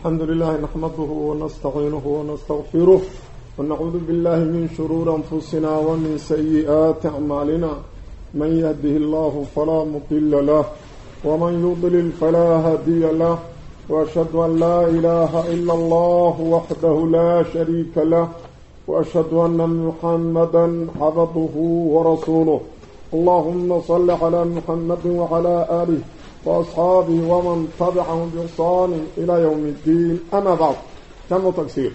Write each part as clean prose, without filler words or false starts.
الحمد لله نحمده ونستعينه ونستغفره ونعوذ بالله من شرور أنفسنا ومن سيئات أعمالنا من يهده الله فلا مضل له ومن يضلل فلا هادي له وأشهد أن لا إله إلا الله وحده لا شريك له وأشهد أن محمدا عبده ورسوله اللهم صل على محمد وعلى آله وأصحابه ومن تبعهم بإحسان إلى يوم الدين أما بعد كم تكسير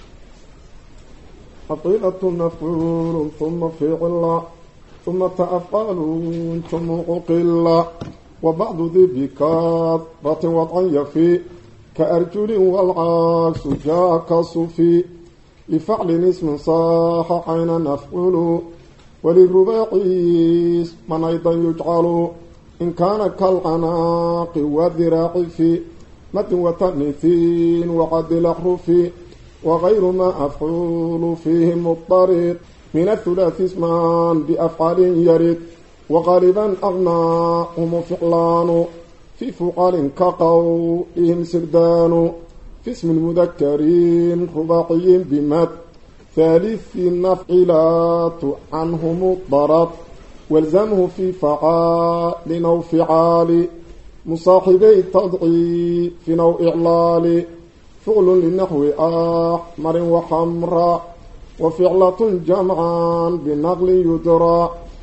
حقيقة مفعول ثم فعل ثم تأفعل ثم عقل وبعض ذي بكاثرة وضعي في كأرجل والعكس جاء كالصفي لفعل اسم صاح عينا نفعل وللرباعي من أيضا يجعل إن كان كالعناق والذراع في مد وتأنيثين وعد الأحرف وغير ما أفعول فيه مضطرد من الثلاث اسمان بأفعال يرد وغالبا أغناهم فعلان في فعال كقولهم سردان في اسم المذكرين رباعي بمد ثالث النفعلات عنه مضطرد والزمه في فعال أو فعال مصاحبي تضعيف أو إعلال فعل للنحو أحمر وحمراء وفعلة جمعا بالنقل يدرى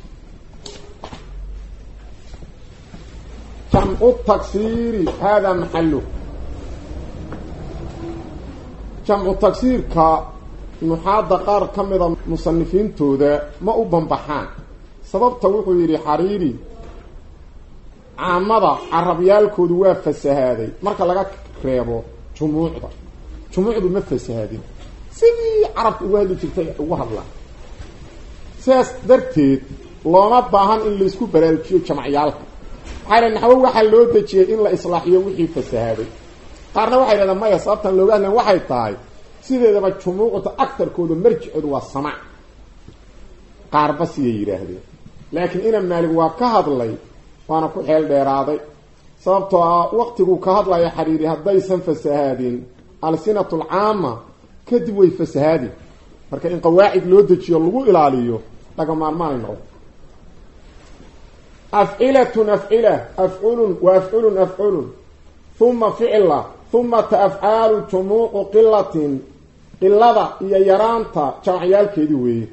جمع التكسير هذا محله جمع التكسير كنحاد قار كمذا مصنفين تودا ما أبنبحان sababta wuxuu yiri xariiri caamada carabiyaalkoodu waa fasahaaday marka laga reebo jumuucdu ma fasahaadin sidii carabtu ugu hadli jirtay ugu hadlaan sidaas darteed looma baahan in la isku baraarujiyo jamacyaalka waxay naxwo waxa loo dajiyay in la islaaxiyo wixii fasahaaday qaarna waxay yiraahdaan maya sababtan looga hadlan waxay tahay sideedaba jumuucda aktarkoodu marjicoodu waa samaac qaar bas yiraahdeen laakiin ina maalig waa ka hadlay waana ku xeel dheeraaday sababtoo ah waqtigu ka hadlaya xariiri hadaysan fasahaadin alsinatul aama kadib way fasahaadin marka in qawaacid loo dejiyo lagu ilaaliyo laga maarmaan noqdo af'ilatun af'ila af'ulun wa af'ulun af'ulun thumma fi'la thumma ta'afalu jumu'u qillatin qillada iyo yaraanta jamciyaalkeedii weeye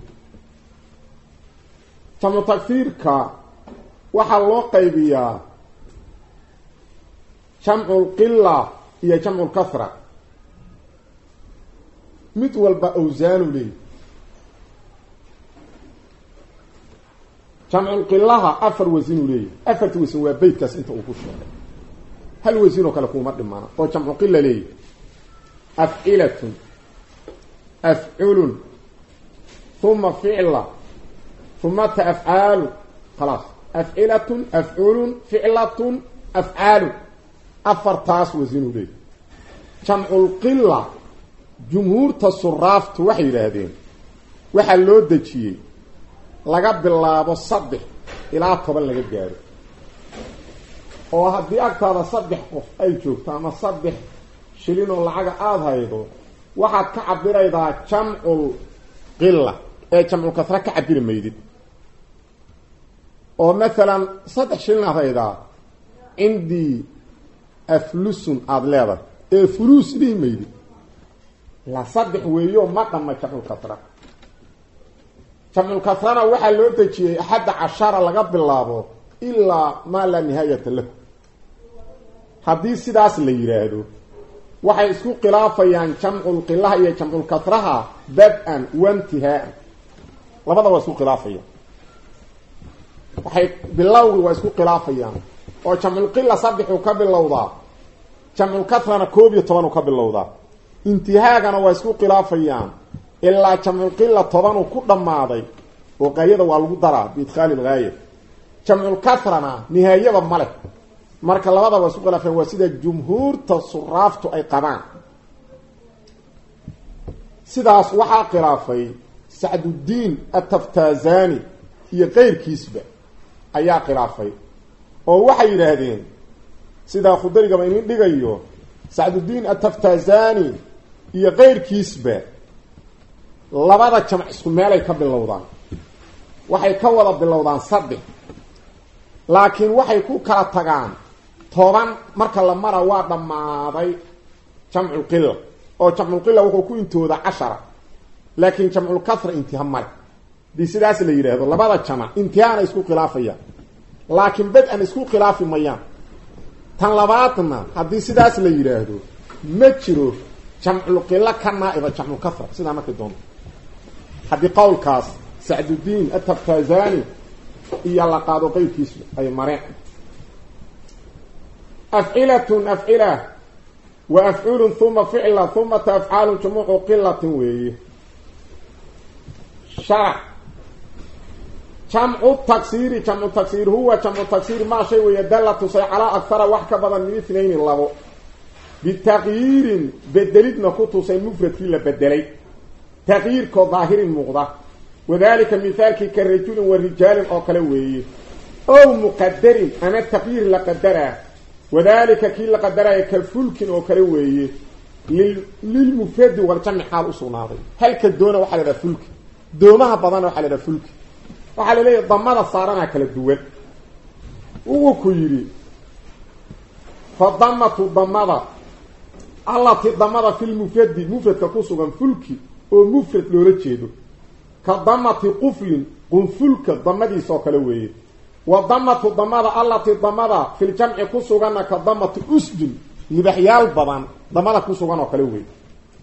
جمع تكثيرك وحا لو قيبيا جمع القلة هي جمع الكثرة متول بأوزان لي جمع القلة أفر وزن لي أفر وزن وبيت كاس انت أقول هل وزنك لكم مرد معنا هو جمع القلة لي أفعلة أفعل ثم فعلة ثم أفعال خلاص أفعلة أفعول فعلة أفعال أفرتاس وزنو لي جمع القلة جمهور تصرف توحي لهذين وحلو دجيه لقى بالله بالصدح إلى طبعا لقى جاري وهدي أكثر صدح قف أي شوف تاما صدح شلينو لعقا هيدو واحد كعبير إذا جمع القلة أي جمع الكثرة كعبير ميدد ومثلا صدح شلنا هيدا عندي أفلوس أضلابا فلوس دي ميدد لا صدح ويوم ما قام جمع الكثرة جمع الكثرة وحا لو دجيه 11 لغا بلاابو إلا ما لا نهاية له حديث سداس لا يراهدو waxay isku khilaafayaan jamcul qillaha iyo jamcul kasraha bad'an wa intihaa labada waa isku khilaafayaan waxay bilowgi waa isku khilaafayaan oo jamcul qilla sadexu ka bilowdaa jamcul kasrana 12 ka bilowdaa intihaagana waa isku khilaafayaan ilaa jamcul qilla 10 ku dhamaaday oo qaayada waa lagu daraa bi idkhal al-ghayb jamcul kasrana nihaayada male marka labada waa isku khilaafeen waa sida jumhuurta suraaftu ay qabaan sidaas waxa khilaafay Sa'duddin at-Taftazani iyo qeyrkiisba ayaa khilaafay oo waxay yiraahdeen sida khudariga ma in dhigayo sacdudiin ataftazani iyo qeyrkiisba labada jamc isku meelay ka bilowdaan waxay ka wada bilowdaan 3 laakiin waxay ku kala tagaan 10 marka la mara waa dhamaaday jamcul qilla oo jamcul qilla wuxuu ku intooda 10 laakiin jamcul kasra intiha mar di sidaas la yiraahdo labada jama intiyaana isku khilaafaya laakiin bad aan isku khilaafi mayaan tan labaadna hadii sidaas la yiraahdo ma jiro jamcul qilla kana ila jamcul kasra sida markii doon hadii qowlkaas sacdudiin ataftazani iyo la qaado qeybkiisu ay mareen af'ilatun af'ila wa af'ulun thumma fi'la thumma taf'alun jumu'u qillatin weeye شرع جمع التكسير هو جمع التكسير ما شيء ويدل تصي على أكثر وحكة بدن من 2 اللغو بالتغيير بدلت نكوتو سي مفرد فيه بدلي تغيير كظاهر المغضى وذلك مثال كالرجل والرجال أو كلوي أو مقدر أنا التغيير لقدره وذلك كي لقدره كالفلك أو كلوي للمفرد والجمع حال أصول هل كدونه وحل الفلك دومها بدن waxa la fulk waxa la leeyahay damada saarana kala duwan uu ku yiri fadamatu damada allati damada fil mufrad ka ku sugan fulki oo mufrad loola jeedo ka damati quflin qunfulka damadiisa kala weeye wa damatu damada allati damada fil jam'i ku sugan ka damatu usdin libahyal badan damada ku sugan oo kala weeye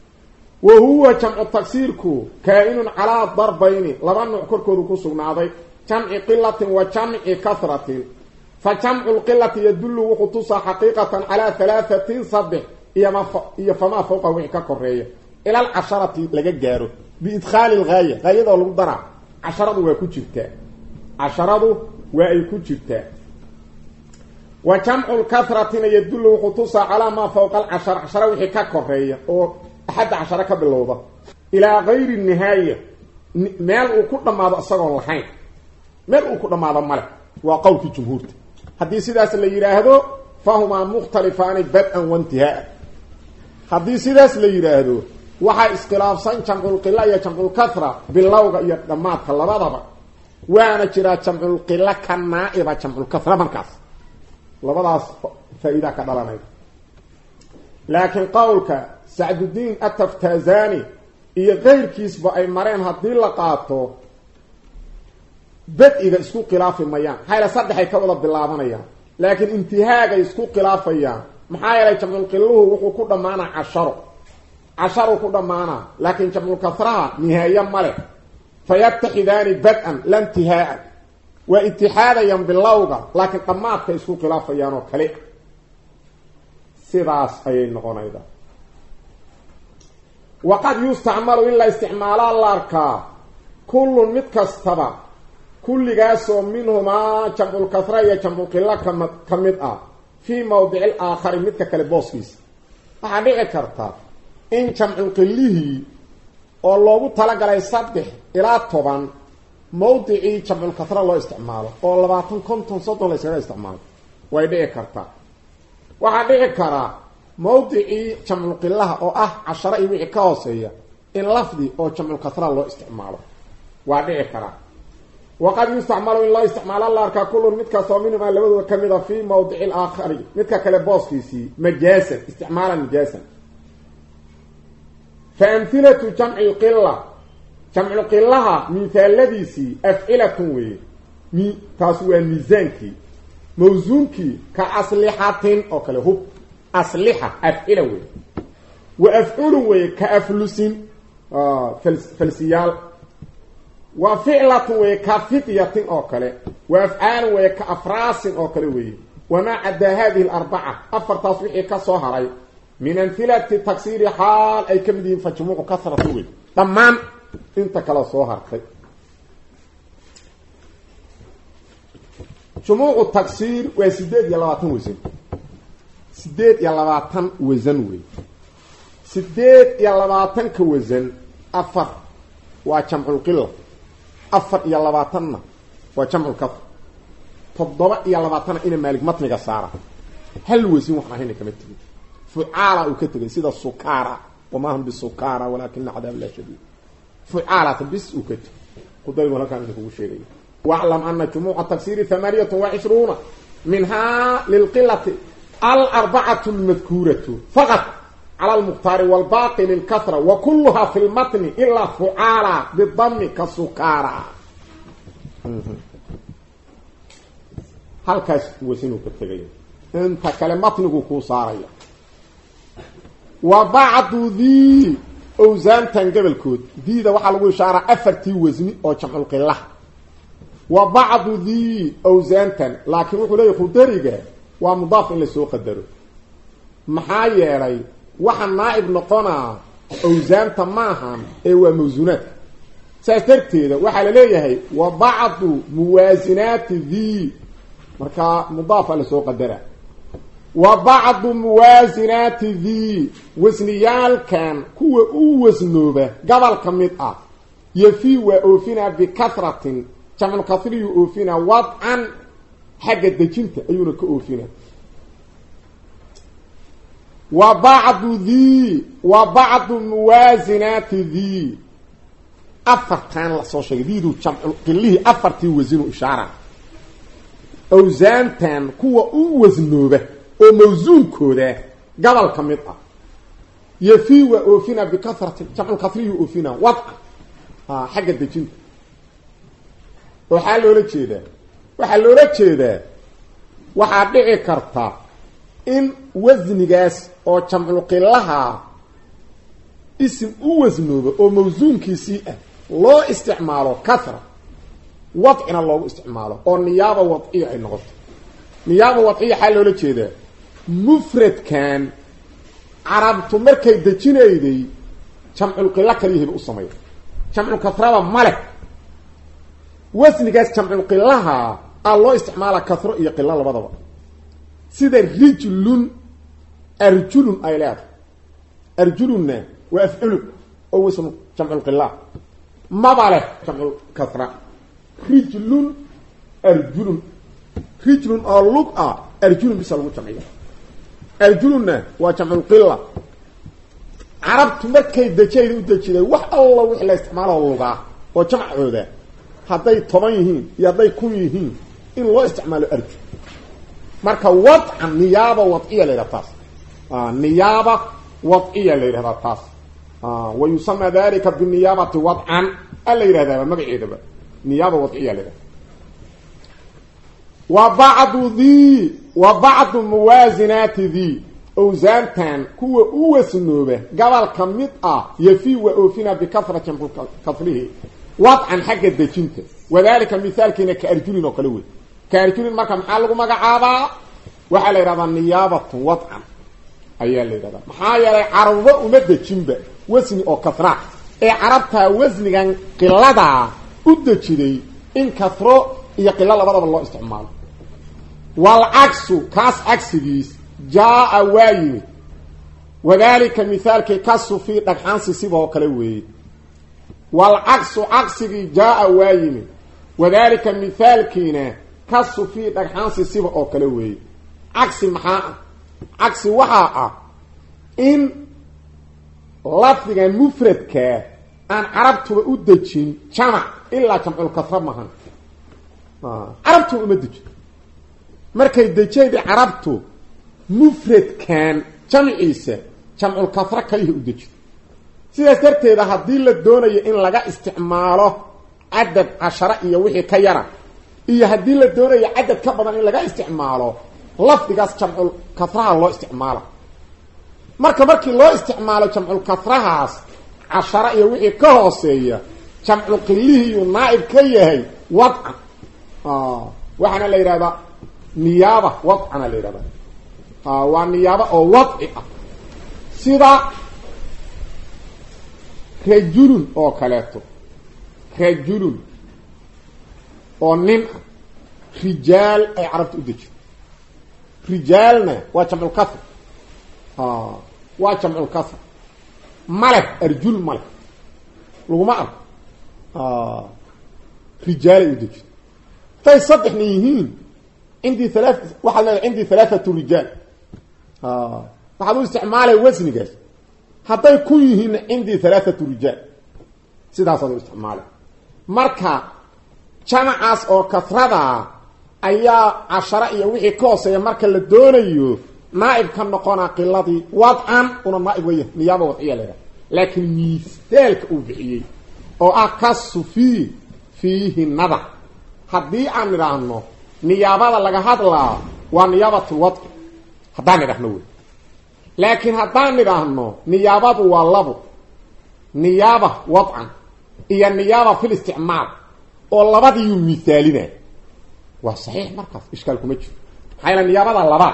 وهو جمع التكسير كائن على ضربين لبا نوع كركودو كسغناداي جمع قله وجمع كثره فجمع القله يدل وخصوصا حقيقه على 3 صبح هي فما فوق وحكا كوريه الى 10 لغا غارو بادخال الغايه غايه لو درع 10 waa ku jirtaa 10 waa ay ku jirtaa وجمع الكثره يدل وخصوصا على ما فوق 10 وحكا كوريه او 11 كبلوده الى غير النهايه مال او كدماado asagoon lahayn meel uu ku dhamaado male waa qowlki jumhuurta hadii sidaas la yiraahdo fahuma mukhtalifan bad'an wa intihaa hadii sidaas la yiraahdo waxa iskhilaafsan jamcul qilla iyo jamcul kasra bilawga iyo dhamaadka labadaba waana jira jamcul qilla kana iba jamcul kasra markaas labadaas faa'iido ka dhalanay laakiin qowlka sacdudiin ataftazani iyo qeyrkiisba ay mareen hadii la qaato بدء isku khilaafi mayaan hayla saddex ay ka wada bilaabanayaan laakiin intihaaga isku khilaafayaan maxaa yeelay jamcul qilluhu wuxuu ku dhamaana 10 ku dhamaana laakiin jamcul kasraha nihaaya male fayattahidani bad'an la intihaa wa ittihaadan bilawga laakiin dhamaadka isku khilaafayaan oo kale sidaas ay noqonayda وقد يستعمل إلا استعمال الاركا كل متكستبا كل جاسو منهما جمع الكثرة جمع القلة كمدأ في موضع الآخر متكال بوسكيس أعني كرتا إن جمع القله والله طلق على يصدح إلى طبعا موضع جمع الكثرة الله استعماله والله باتن كنتم صدوا الله يسير استعماله ويدعي كرتا وعني كرا موضعي جمع القلة او 10 وixii ka hooseeya in lafdi oo jamc kasra loo isticmaalo waa dhici kara waqad yustacmalu in la isticmaalo larka kullu mid ka soo minima labadu kamida fi mawdi'i al-akhari mid ka kale booskiisi majaasan isticmaalan majaasan فامثله جمع القله جمع القله مثالديسي افعله وي تاسو ميزانكي موزونكي كاصلحاتين او كله هو أصلحة أفعلوه وأفعلوه كأفلسين فلسيال وفعلته كفتية أوكله وأفعاله كأفراس أوكله وما عدا هذه الأربعة أفر تصويح كصهري من أمثلة تكسير حال أي كمدين فجموع كثرة تمام انت كلا صهر جموع التكسير وسداد يلواتن وزن 28 وزن وي 28 كوزن افر وجمع القله 24 وجمع الكثر 27 ان مالك متنغا ساره هل وزن وحنا هنا كمتي fucaala uu ka tegay sida sukaara wama hum bisukaara walakin cadaab la shadid fucaala bis uu ka tegay qudari wala kan ku sheegay wa'lam anna jumu'a tafsir 28 minha lilqillati الأربعة المذكورة فقط على المختار والباقي للكثرة وكلها في المتن إلا فعالة بالضم كسكارى هل كاش وسنو كتغير انت كلمتنك كوصارية وبعض ذي أوزان تنقبل كود ذي ذا وحلو إشارة أفرتي وزني أو جمع القلة وبعض ذي أوزان تن لكن وحلو يخو دريقة ومضاف إلى سوق الدرو محايري وحن نائب نقنا أوزان تماها ايوه موزونات سأتركتي وحل ليه وبعض موازنات ذي مركا مضاف إلى سوق الدرو وبعض موازنات ذي وزنيال كان كو وزنوبة قبل كميطة يفي وأوفينا بكثرة كمن كثير يؤوفينا وضعا حق الدجنت أيونا كأوفينا وبعض موازنات ذي أفرتان لصوشي ذي قليه أفرتي وزنو إشارة أوزانتان كو وزنوبة وموزون كوده قبل كميطة يفي وأوفينا بكثرة كمن كثير يؤوفينا وضعا حق الدجنت وحال لولا جيدا waxaa loola jeedaa waxaa dhici karta in wasnigaas oo jamcu qillaha ism u wasnoobo oo mawsuunkiisii ah loo isticmaalo kasra wadcina loogu isticmaalo oo niyaaba wadciya ay noqoto niyaaba wadciya waxaa loola jeedaa mufradkan carabtu markay dejinayday jamcu qilla kaliya u sameeyo jamcu kasraba male wasnigaas jamcu qillaha الله استعمال كثرة يقل الله بضبط سيدا رجل أرجل أيلات أرجلنا وأفعل أو اسم جمع القلاء ما بعله جمع كثرة رجل أرجل اللقاء أرجل بسالة جمعية أرجلنا وجمع القلاء عربت مركي دجاي ودجاي وح الله وحلا استعمال اللقاء وجمع هذا هذي طبيعيين يضي كويهين إن الله استعمال أرجل مركا وضع نيابة وضعية للتاس نيابة وضعية للتاس ويسمى ذلك بالنيابة وضعا ألا يرى ما بعيد بقى نيابة وضعية للتاس وبعض موازنات ذي أوزانتان كو أوسنوبة قبل كميطة يفي وأوفينا بكثرة كثره وضعا حق الدجنت وذلك مثال كنا كأرجلين وكلوه كأرجلين ما كان حالك مقعابا وحال يرضى النيابة وضعا أيها اللي يرضى محايا لي عرضة ومدى جنبه وزني أو كثرة اي عربتها وزني كان قلدا أدى إن كثرة يقل الله بضب الله استعماله والعكس كاس عكسيس جاء وايم وذلك مثال كاس في دحانس سيبه وكلوه والعكس عكسي جاء وايم وذلك مثال كينا كاس في دحانس سيبه وكلوه عكس محا عكس وحاء إن لفظ مفرد كا أن عربت وأدجين جمع إلا جمع الكثرة مهان عربت وأدجين markay dajayda carabtu mufrad kan jamciisa jamcul kasra kaliya u dajid sidaas darteeda hadii la doonayo in laga isticmaalo adad 10 iyo wixii ka yara iyo hadii la doonayo adad ka badan in laga isticmaalo lafdigaas jamcul kasraha loo isticmaalo markii loo isticmaalo jamcul kasrahaas 10 iyo wixii ka hooseeya jamcul qillihi uu naa'ib ka yahay wad'a waxana la yiraahdaa نيابة وضعنا ليرابا والنيابة أو وضع سيدا رجل أو كالاتو رجل أو نم رجال أي عرفت أدج رجالنا وجمع الكثر وجمع الكثر ملك رجل ملك لو ما أعرف رجال أدج فيصدحني يهين عندي ثلاثة رجال waxaad u isticmaalay wasnigaas hadday ku yihiin cindi 3 rijaal sidaas aad u isticmaalay marka jamacaas oo kasrada ayaa 10 iyo wixii ka hooseeya marka la doonayo naa'ib ka noqona qiladii wad'an una naa'ib weeye niyaaba wadciya leeyahay laakiin miisaalka uu bixiyay oo ah kasufi fiihi nada haddii aan nidhaahno niyaabada laga hadlaa waa niyaabatul wadci haddaan nidhaahno wey laakiin haddaan nidhaahno niyaabadu waa labo niyaaba wadcan iyo niyaaba fil isticmaal oo labadii uu misaalina waa saxiix markaas ishkaal kuma jiro maxaa yeelay niyaabada labaad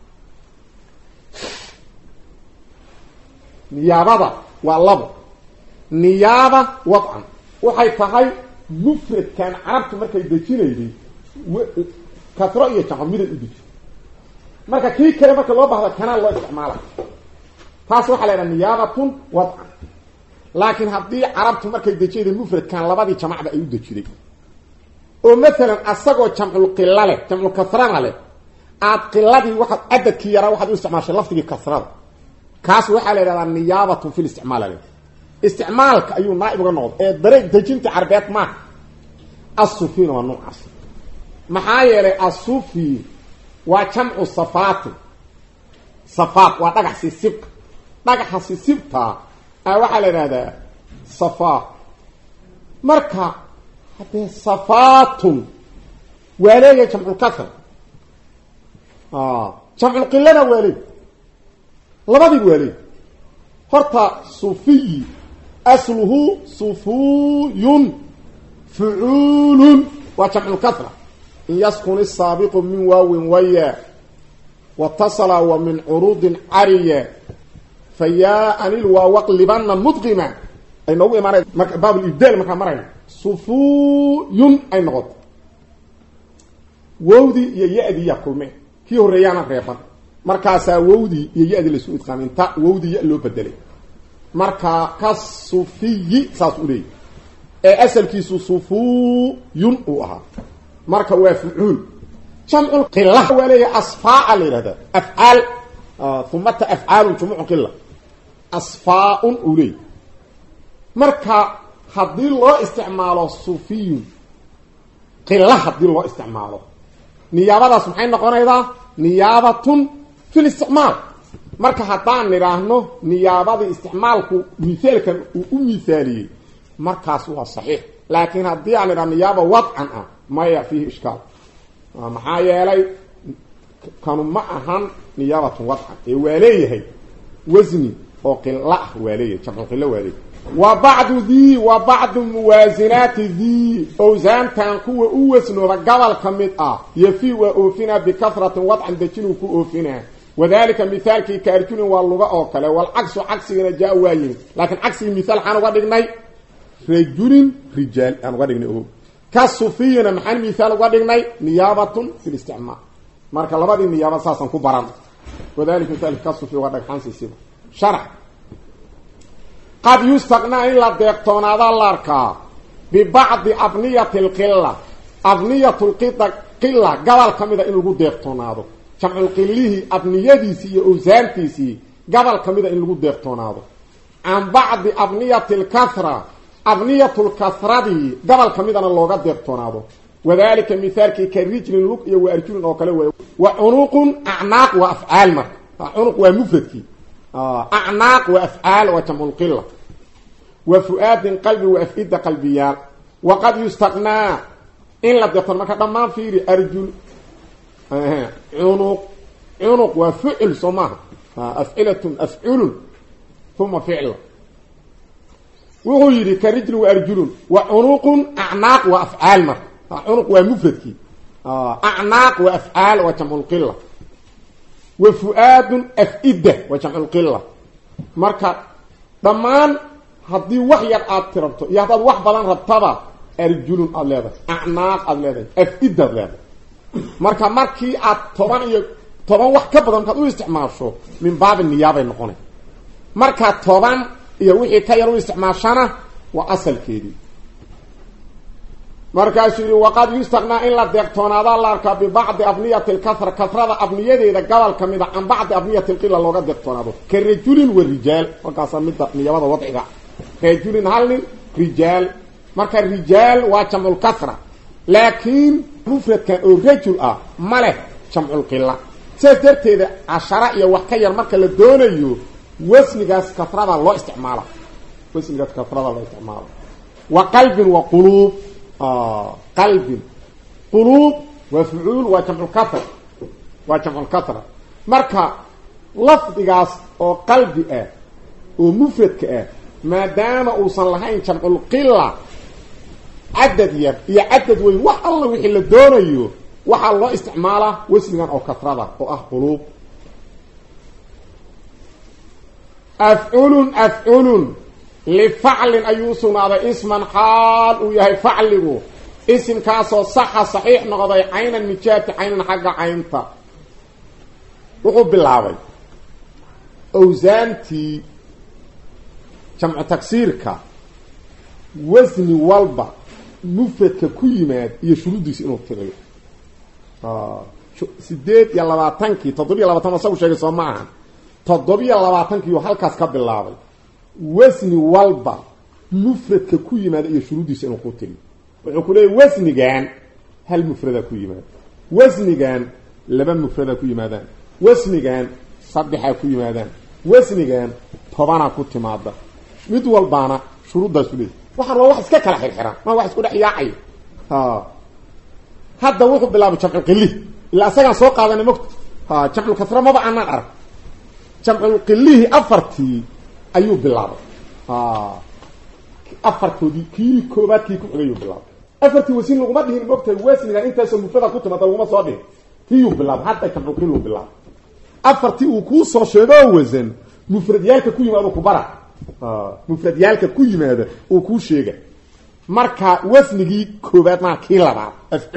niyaabada waa labo niyaaba wadcan waxay tahay mufradkan carabtu markay dejinayday kasro iyo jamco miday u dejiyo marka kii kale marka loo baahdo kana loo isticmaala taas waxaa la yidhaha niyaabatun wadcan laakiin haddii carabtu markay dejiyday mufradkan labadii jamacba ay u dejiday oo maalan asagoo jamcul qila leh jamcul kasrana leh aad qiladii waxaad cadadkii yaraa waxaad u isticmaashay lafdigii kasrada kaas waxaa la yidhahdaa niyaabatun fil isticmaal leh isticmaalka ayuu naa'ib uga noqday ee dareeg dejinta carbeed maaha asufina waa noocaas maxaa yeelay asufi waa jamcu safaati safaat waa dhagax sisibka dhagaxa sisibta waxaa la yidhahdaa safaa marka haddee safaatun waa leeyahay jamculkasra jamculqilana waa leey labadiiba waa leey horta sufiyi asluhu sufuyun fucuulun waa jamculkasra in yaskun isaabiqu min waawin waya watasala wa min curuudin cariya fayaa anil waa waqlibana mudqima ay noogu imaanay marka baabulibdaal markaa marayna sufuyun ay noqoto wowdii iyo ya-dii yaa kulmeen kii horreeyaana reeban markaasaa wowdii iyo ya-dii laysu idqaamin ta wowdii ya loo bedelay marka ka sufiyi saas u leeyay ee asalkiisu sufuyun uu ahaa marka waa fucuul jamcul qila waa leeyahay asfaa la yidhahdaa afcaal humata afcaalun jumucu qila asfaaun uu leeyay marka haddii loo isticmaalo sufiyun qila haddii loo isticmaalo niyaabadaas maxay noqonaydaa niyaabatun fil isticmaal marka haddaan nidhaahno niyaabadii isticmaalku misaalkan uu u misaaliyey markaas waa saxiix laakiin haddii aan nidhahno niyaaba wadcan ah maya fiihi ishkaal maxaa yeelay kanu ma ahan niyaabatun wadcan ee waa leeyahay wasni oo qila ah waa leeyahay jamcu qilo waa leeyahay وبعض ذي وبعض موازنات ذي أوزان تنكو أوسنو قبل كمدة يفي وأوفنا بكثرة وضعا دجنو كأوفنا وذلك مثال كي كارتون واللغة أوكلا والعكس عكس جاء وايين لكن عكس المثال حانو قدقناي رجل رجال أنا قدقناي كالصوفيين محان مثال قدقناي نيابة في الاستعمال مارك الله بعد النيابة ساسا كبران وذلك مثال كالصوفي وقدق حانسي سيبا شرح قد يستغنى إلا ديقتون هذا الاركا ببعض أبنية القلة أبنية القلة قبل كميدا إنه ديقتون هذا جمع القليه أبنيتيسي أوزانتيسي قبل كميدا إنه ديقتون هذا عن بعض أبنية الكثرة أبنية الكثرة دي قبل كميدا إنه ديقتون هذا وذلك مثال كالرجل لك وأرجل وكالوه وعنوق أعناق وأفعال مرك عنوق ومفردك أعناق وأفعال وجمع القلة وفؤاد قلبي وأفئدة قلبيات وقد يستغنى إن لم يكن مكان ما في أرجل عنق وفعل سماه أفعلة أفعل ثم فعل وهو يري كرجل وأرجل وعنق أعناق وأفعال مرك عنق ومفردك أعناق وأفعال وجمع القلة وفؤاد أفئدة وجمع القلة مركا ضمان هدي وحي aad tirabto iyo hadaad wax badan rabtaba arjulun adleeda a'naaq adleeda afida adleeda marka markii aad 10 iyo 10 wax ka badan ka u isticmaasho min baab niyaabay noqonay marka 10 iyo wixii ka yar u isticmaashana waa asalkeedii markaas yiri waqad yustaqna illa deqtoonada la arka bi ba'd abniyati al-kathra kathrada abniyadeeda gobol kamida an ba'd abniyati al-qilla looga deqtoonaado ka rajulin wa rijal markaas mid niyada wadciga rajulin halin rijal marka rijal waa jamul kathra laakiin mufradka oo rajul ah male jamul qilla sadarteeda 10 iyo wax ka yar marka la doonayo wasnigaas kathrada loo isticmaalo wasnigaas kathrada loo isticmaalo wa qalbin wa qulub قلب قلوب وفعول وجمع الكثر وجمع الكثر marka lafdigaas oo qalbi ah oo mufradka ah maadaama uu san lahayn jamcul qilla adad yar iyo adad weyn wax alla wixii la doonayo waxa loo isticmaalaa wasnigan oo kathrada oo ah qulub af'ulun لفعل أيوسون هذا اسما حال ويهي فعله اسم كاسو صح صحيح نقضي عينا مجات عينا حق عينتا وقو بالله أوزانتي جمع تكسيرك وزن والبا مفردك كل ما يشرود يسئنه التغيير سديد يلا باتنكي تضرب يلا باتنكي صوب شيء صوب معها تضرب يلا باتنكي وحالكاس كاب بالله وزن والبا مفردك كل ما يشرود يسئنه التغيير ويقول لي وزن جان هل مفردك كل ما وزن جان لبن مفردك كل ما وزن جان صدحة كل ما وزن جان طبعا كنت ماده mid walbaana shuruudaas u leeyahay waxa wax iska kala xirxiran ma wax isku dhaxyaacay hadda wuxuu bilaabay jamcul qilli ila asaga soo qaadanay mugta jamcul kasra ma baan arag jamcul qilli afartii ayuu bilaabay afartoodii kii koobaadkii ku xigay bilaabay afartii wasiin lagu ma dhihin mugta wasniga inta soo mufrada ku timada uma soo dhihin kii bilaabay hadda jamcul qilli bilaabay afartii uu ku soo sheego wasan mufradiyalka ku yimaado ku bara mufradiyalka ku yimaada oo ku sheega marka wasnigi koobaad ma kii labaad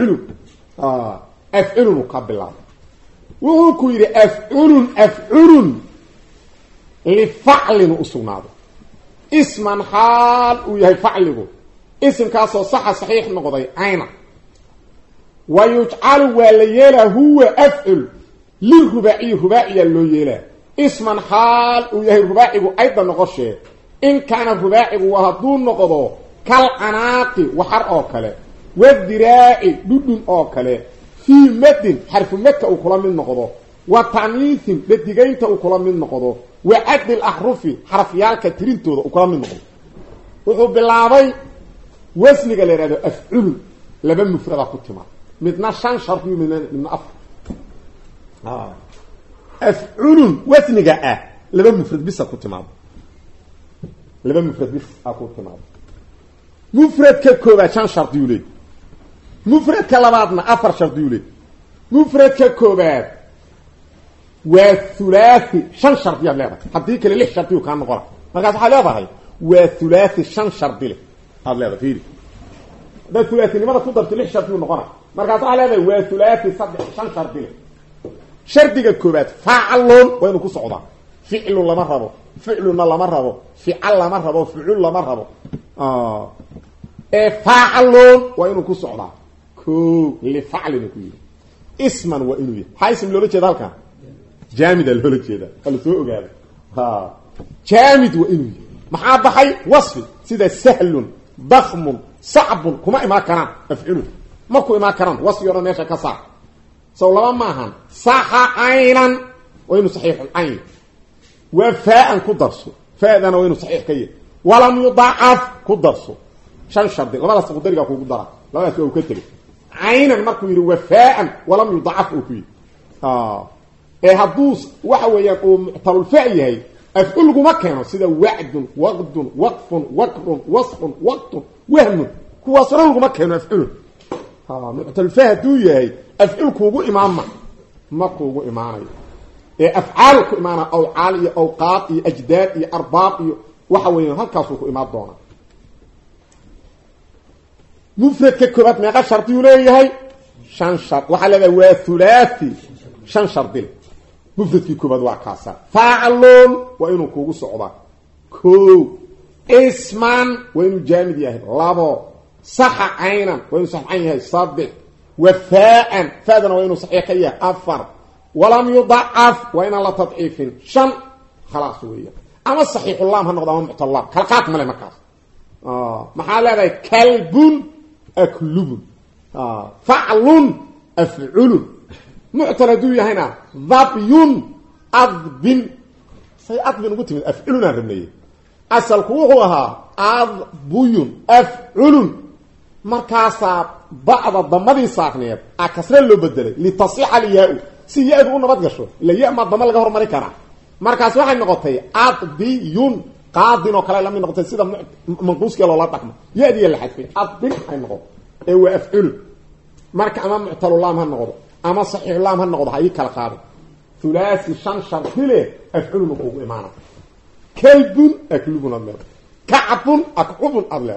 af'ulun qabla wuxuu ku yiri af'ulun li fa'lin usnaad isman hal u yahay fa'ligu ism kaasoo sax saxiix noqday ayna wayuj'alu walayla huwa af'ul li ruba'i loo yeelaa اسما حال ويهي رباعي ايضا نقشه ان كان رباعي وهدون نقضه كالعناق وحر اوكله والذراع ددن اوكله في مد حرف مكه وكل من نقضه وتعنيث لدغينت وكل من نقضه وعد الاحرف حرف يالك ترينتوده وكل من نقضه وهو بلاابي واسنغ ليرادو افعل لبن مفرده كتما مدنا شان شرط من اف أفعل وثنجاء لبا مفرد بس أكو تمام لبا مفرد بس أكو تمام مفرد ككوبا شان شرط يولي مفرد كلاباتنا أفر شرط يولي مفرد ككوبا والثلاثي شان شرط يولي حديك اللي لح شرط يوكان نقول ما قاعد حالي هذا والثلاثي شان شرط يولي هذا فيري ده الثلاثي لماذا تقدر تلح شرط يولي نقول ما قاعد حالي هذا والثلاثي صدق شان شرط يولي شرطك الكوبات فعل وين كو سودا فعل لما ربو فعل لما ربو فعل لما ربو فعل لما ربو فعل وين كو سودا كو لفعل كو اسما وانوي هاي اسم لولا جيدا halka جامد لولا جيدا قال سو اوغاد جامد وانوي maxaa baxay wasfi sida sahl ضخم صعب كما ما كان افعل ما كو ما كان wasfi yoro meesha ka saar سولما ماهن صح عينا وين صحيح العين وفاء كدرسو فاء وين صحيح كيه ولم يضاعف كدرسو شان شرط لما تقدريغا كو دارا لا سو كتري عينا markuu yiri وفاء ولم يضاعف كي هدوس waxa weeyaan oo mu'tal fa'il yahay af'ulgu ma keeno sida wa'd waqd waqf waqr wasf waqt wahm kuwa saralgu ma keeno af'ul mu'tal fa'il yahay أفعلكوغو إماما مكوغو إمامي أفعالكو إماما أو عالي أو قاطي أجداد أرباط وحوين هالكاسوكو إمام دونا مفرد ككوبات ميقا شرطيو ليه شان شرط وحالا وثلاثي شان شرطي مفرد ككوبات وعكاسا فاعلون وإنو كوغو صعوبا كو اسمان وإنو جامد ياهد لابو صح عينا وإنه صح عينها صدق وفاء فادنا وإنه صحيح كيه أفر ولم يضعف وإن الله تضعيف شن خلاص ويا أما الصحيح الله هنقضى ومعطى الله خلقات ملي مكاس محال هذا كلب أكلب فعل أفعل معتردوية هنا ضبي أضب سيأضب قلت من أفعلنا رمي أصل قوها أضبي أفعل مركاسا بعض الضمدي ساقنية أكسر له بدله لتصيح الياء سيئة قلنا بدقشو اللي ياء ما الضمد لغا هرمري كرا مركاس واحد نقطي أضبي قاضي وكلا لم نقطي سيدا منقوس كلا الله تقم يأدي اللي حدفين أضبي حين نقط هو أفعل مركا أمام معتل الله مهن نقط أما صحيح الله مهن نقط هاي كالقاضي ثلاثي شنشر كله أفعل نقوم إيمانا كلب أكلب أضلاب كعب أكعب أضلاب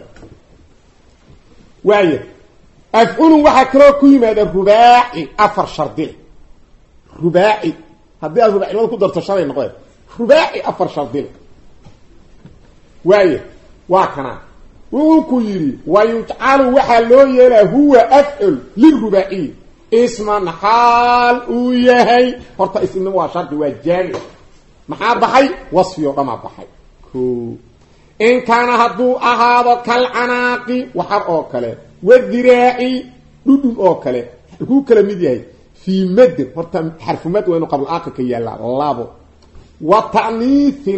وايه أفعل وحكرا كيما هذا الرباعي أفر شردين رباعي هذا الرباعي ما تقدر تشرح نقول رباعي أفر شردين وايه واكنا وكيري ويجعل وحلو يلا هو أفعل للرباعي اسما حال ويهي فرط اسم هو شرط وجامع محاب بحي وصفيه وما بحي إن كان هدو أهذا كالعناق وحر أوكله والذراعي دودون أوكله يقول كلام دي في مد فرط حرف مد وإنه قبل آخر كي يلا لابو وتعنيث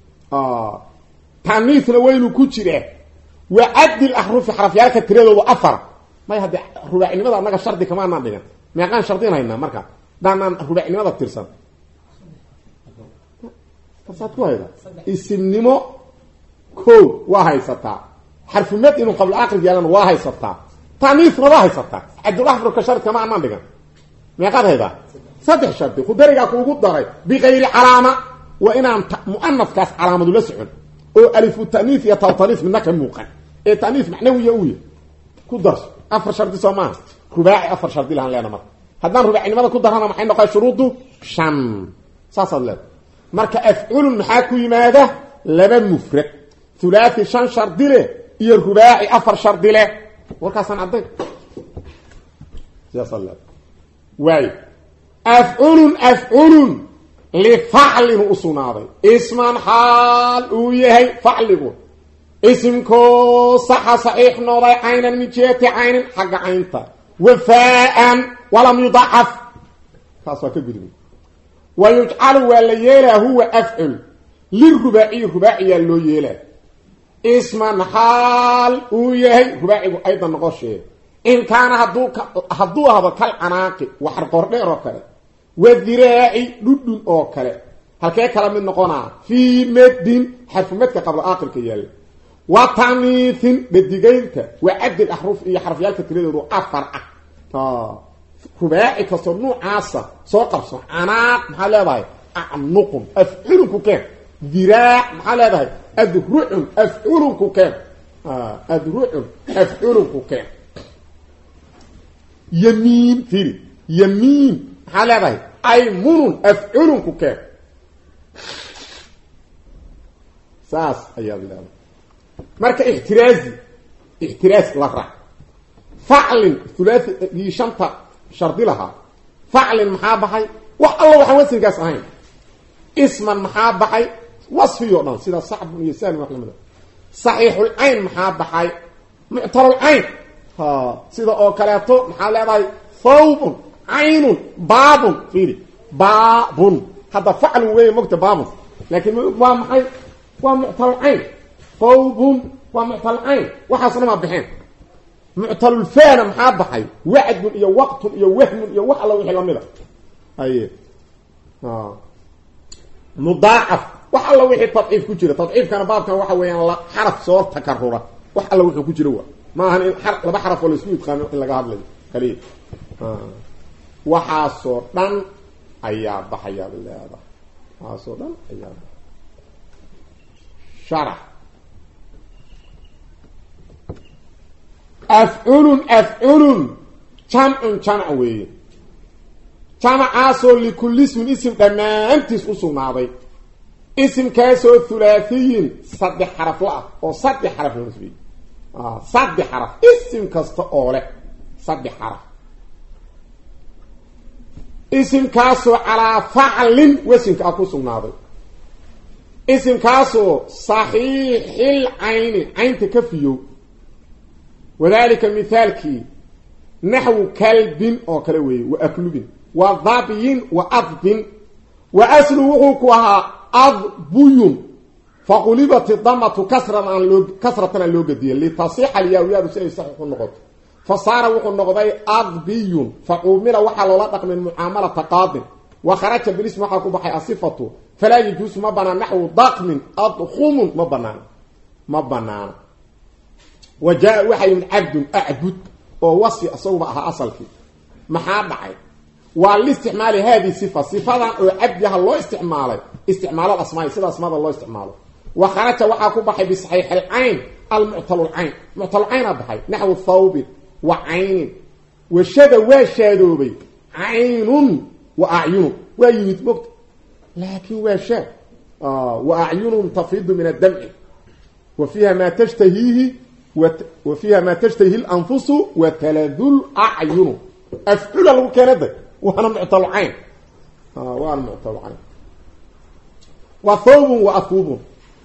تعنيث لوينه كتيره وعد الأحرف حرفيات كتيره وأفر ما يهدي رباعي لماذا أنك الشرط كمان نعمل ما كان شرطين هنا مركب دعنا رباعي لماذا ترسم فساتكو هذا اسم نمو كو واهي ستا حرف مد إنه قبل آخر ديالنا واهي ستا تعنيث واهي ستا عد الأحرف كشرط كمان نعمل ما قال هذا صدح شرط خدرك كوجود داري بغير علامة وإن مؤنث كاس علامة لسعن أو ألف التأنيث يتوطنيث منك موقع التأنيث معنوي يوي كدرس أفر شرط سما رباعي أفر شرط لهن لنا مر هذا رباعي لماذا كدر هنا محين نقاش شروطه شن صاصل له مركا أفعل محاكو ماذا لبن مفرد ثلاثي شن شرط له الرباعي أفر شرط له وركاسن عدي يصل له واي أفعل لفعل أصناضي اسما حال ويهي فعله اسمكو صح صحيح نوضي عينا من جهة عين حق عينتا وفاء ولم يضعف فاسوا كبيرين ويجعل والليلة هو أفعل للرباعي الرباعي الليلة اسما حال ويهي رباعي أيضا نغشه إن كان هدو هذا كالعناق وحرقور ليركله والذراعي دودون أوكله هل كي كلام النقونا في مد حرف مد قبل آخر كيال وتعنيث بالدقينك وعد الأحرف إيا حرفيات كتيرين أفر رباعي كصنوع عاصة سوقف عناق محل هذا أعنقم أفعلكم كيف ذراع محل هذا أذرع أفعلكم كيف أذرع أفعلكم كيف يمين فيري يمين محل هذا أيمن أفعلكم كيف ساس أيها الله مركا احتراز لغرع فعل ثلاثي شنطة شرط لها فعل محابحي والله وحواسي قاس عين اسما محابحي وصفي يؤمن سيدا صعب يساني وحلم صحيح العين محابحي معتر العين سيدا اوكالاتو محابحي ثوب عين باب فيري باب هذا فعل وهي مكتب باب لكن محابحي ومعتر العين ثوب ومعتر العين وحصل ما بحين معتل الفان محابحي وعد iyo waqt iyo wahm iyo wax alla wixii lamida ay mudaaf wax alla wixii tadciif ku jira tadciifkana baabkan waxa weeyaan la xaraf soo takarrura wax alla wixii ku jira ma ahan in laba xaraf wala isku idqaamo in laga hadlayo kaliya waxa soo dhan ayaa baxaya bilaada waxa soo dhan ayaa sharh أفعل جمع وي جمع عاصو لكل اسم دمانتس أصناضي اسم كاسو ثلاثي صدح حرف لا أو صدح حرف نسبي صدح حرف اسم كاستقوله صدح حرف اسم كاسو على فعل واسم كاكو سناضي اسم كاسو صحيح العين عين تكفيو وذلك مثالك نحو كلب أو كلوي وأكلب وضابين وأضب وأسلوه كوها أضبي فقلبت الضمة كسرة اللوجدية لتصيح الياويات سيصحح النقط فصار وحو النقضي أضبي فقومنا وحل لطق من معاملة تقاضي وخرج بالاسم حكو بحي صفته فلا يجوز مبنى نحو ضخم أضخم مبنى وجاء وحي من عبد أعبد ووصي أصوبها أصلك محابعي والاستعمال هذه صفة عبدها الله استعمال الأسماء سيدة أسماء الله استعماله وخرج وحكو بحي بصحيح العين المعطل العين معطل العين بحي نحو الثوب وعين والشدى وشادوبي عين وأعين ويمت مكت لكن وشاد وأعينهم تفيض من الدمع وفيها ما تشتهيه الأنفس وتلذ الأعين أفعل له كندا وأنا معطل عين وأنا معطل عين وثوب وأثوب